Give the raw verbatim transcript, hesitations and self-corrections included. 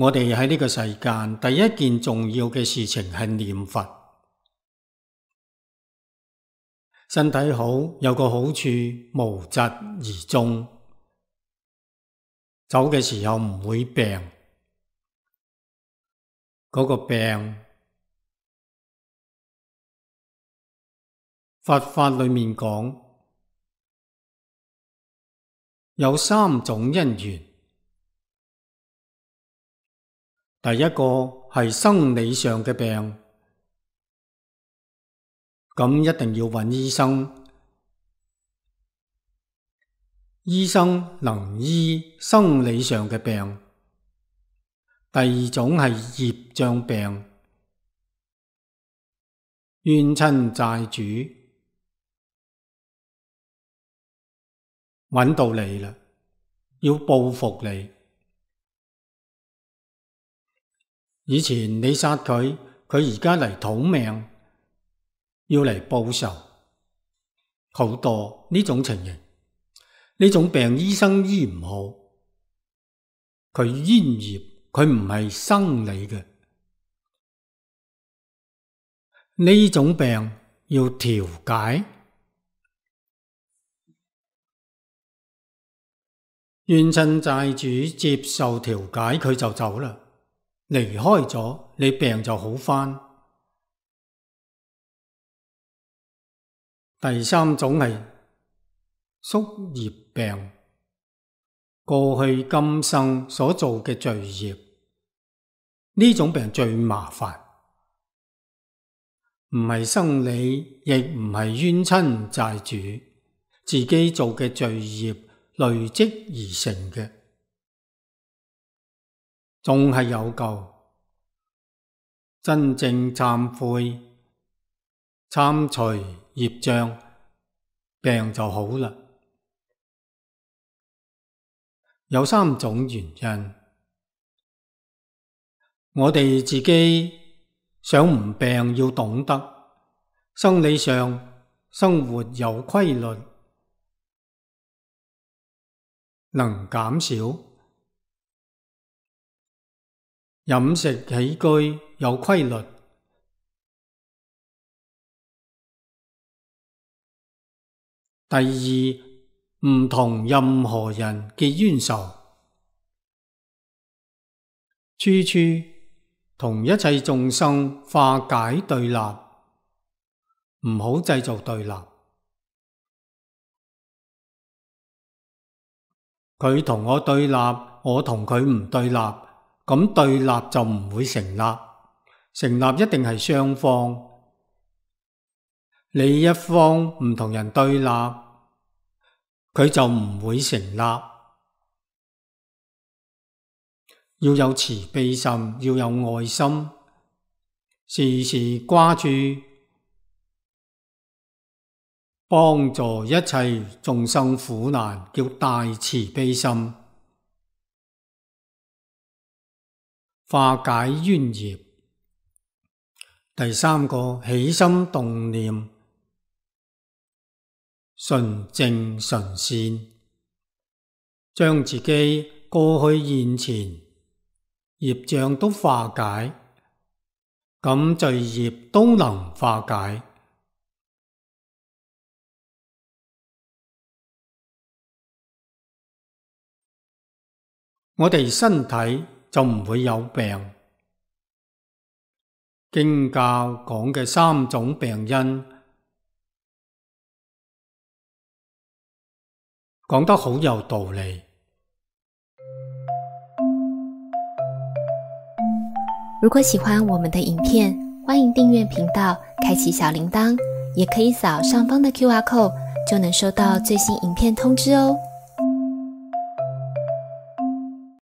我哋喺呢個世間第一件重要嘅事情係念佛。身體好有個好處，無疾而終，走嘅時候唔會病。嗰個病，佛法裏面講有三種因緣。第一個係生理上嘅病，咁一定要揾醫生。醫生能醫生理上嘅病。第二種係業障病，冤親債主揾到你啦，要報復你。以前你殺佢，佢而家嚟討命，要嚟報仇，好多呢種情形。呢種病醫生醫唔好，佢冤業，佢唔係生理嘅。呢種病要調解，冤親債主接受調解，佢就走啦。離開咗，你病就好返。第三種係宿業病，過去今生所做嘅罪業，呢種病最麻煩，唔係生理，亦唔係冤親債主，自己做嘅罪業累積而成嘅。仲係有救，真正懺悔、參除業障，病就好啦。有三種原因，我哋自己想唔病，要懂得生理上生活有規律，能減少。飲食起居有規律，第二，唔同任何人結冤仇，處處同一切眾生化解對立，唔好製造對立。佢同我對立，我同佢唔對立，咁對立就唔會成立，成立一定係雙方。你一方唔同人對立，佢就唔會成立。要有慈悲心，要有愛心，時時掛住幫助一切眾生苦難，叫大慈悲心。化解冤業。第三個，起心動念純正純善，將自己過去現前業障都化解，咁罪業都能化解。我哋身體就唔會有病。經教講嘅三種病因，講得好有道理。 如果喜歡我們的影片，歡迎訂閱頻道，開啟小鈴鐺，也可以掃上方的 Q R code，就能收到最新影片通知哦。